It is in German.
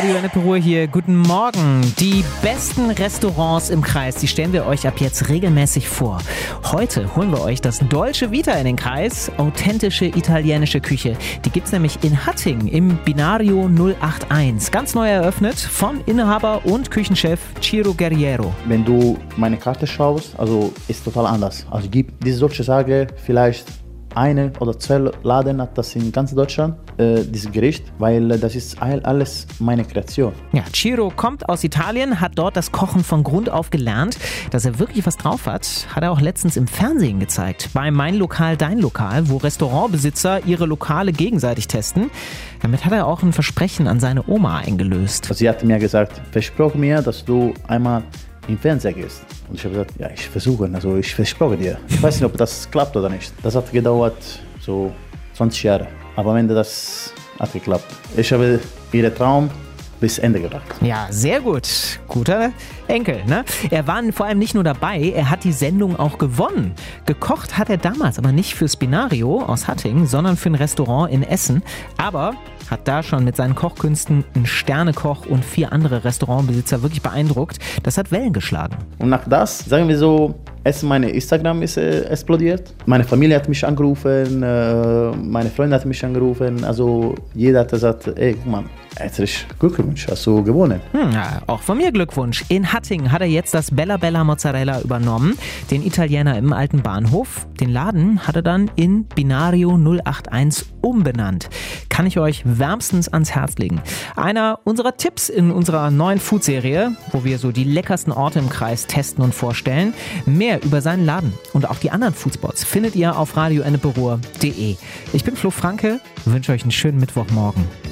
Radio Ennepe hier, guten Morgen. Die besten Restaurants im Kreis, die stellen wir euch ab jetzt regelmäßig vor. Heute holen wir euch das Dolce Vita in den Kreis, authentische italienische Küche. Die gibt's nämlich in Hattingen im Binario 081. Ganz neu eröffnet von Inhaber und Küchenchef Ciro Guerriero. Wenn du meine Karte schaust, also ist total anders. Also gibt diese solche Sage vielleicht eine oder zwei Laden hat das in ganz Deutschland, dieses Gericht, weil das ist alles meine Kreation. Ja, Ciro kommt aus Italien, hat dort das Kochen von Grund auf gelernt. Dass er wirklich was drauf hat, hat er auch letztens im Fernsehen gezeigt. Bei Mein Lokal, Dein Lokal, wo Restaurantbesitzer ihre Lokale gegenseitig testen. Damit hat er auch ein Versprechen an seine Oma eingelöst. Sie hat mir gesagt, versproch mir, dass du einmal im Fernsehen gehst. Und ich habe gesagt, ja, ich versuche, also ich versproche dir. Ich weiß nicht, ob das klappt oder nicht. Das hat gedauert so 20 Jahre. Aber am Ende das hat geklappt. Ich habe ihren Traum bis Ende gebracht. Ja, sehr gut. Guter Enkel, ne? Er war vor allem nicht nur dabei, er hat die Sendung auch gewonnen. Gekocht hat er damals aber nicht fürs Binario aus Hattingen, sondern für ein Restaurant in Essen. Aber hat da schon mit seinen Kochkünsten einen Sternekoch und 4 andere Restaurantbesitzer wirklich beeindruckt. Das hat Wellen geschlagen. Und nach das, sagen wir so, meine Instagram ist explodiert. Meine Familie hat mich angerufen, meine Freunde hat mich angerufen. Also jeder hat gesagt, ey, guck mal, herzlichen Glückwunsch, hast du gewonnen. Ja, auch von mir Glückwunsch. In Hattingen hat er jetzt das Bella Bella Mozzarella übernommen, den Italiener im alten Bahnhof. Den Laden hat er dann in Binario 081 umbenannt. Kann ich euch wärmstens ans Herz legen. Einer unserer Tipps in unserer neuen Food-Serie, wo wir so die leckersten Orte im Kreis testen und vorstellen. Mehr über seinen Laden und auch die anderen Foodspots findet ihr auf radioennepe-ruhr.de. Ich bin Flo Franke, wünsche euch einen schönen Mittwochmorgen.